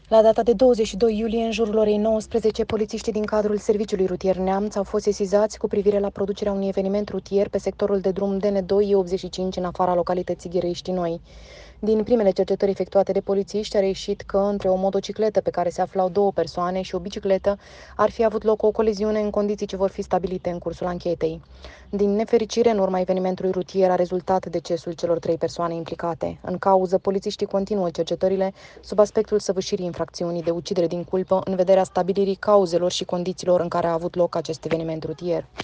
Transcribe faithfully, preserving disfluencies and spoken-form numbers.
La data de douăzeci și doi iulie, în jurul orei nouăsprezece, polițiștii din cadrul Serviciului Rutier Neamț au fost sesizați cu privire la producerea unui eveniment rutier pe sectorul de drum D N doi E optzeci și cinci în afara localității Ghirești Noi. Din primele cercetări efectuate de polițiști a reieșit că între o motocicletă pe care se aflau două persoane și o bicicletă ar fi avut loc o coliziune în condiții ce vor fi stabilite în cursul anchetei. Din nefericire, în urma evenimentului rutier a rezultat decesul celor trei persoane implicate. În cauză, polițiștii continuă cercetările sub aspectul săvârșirii infracțiunii de ucidere din culpă în vederea stabilirii cauzelor și condițiilor în care a avut loc acest eveniment rutier.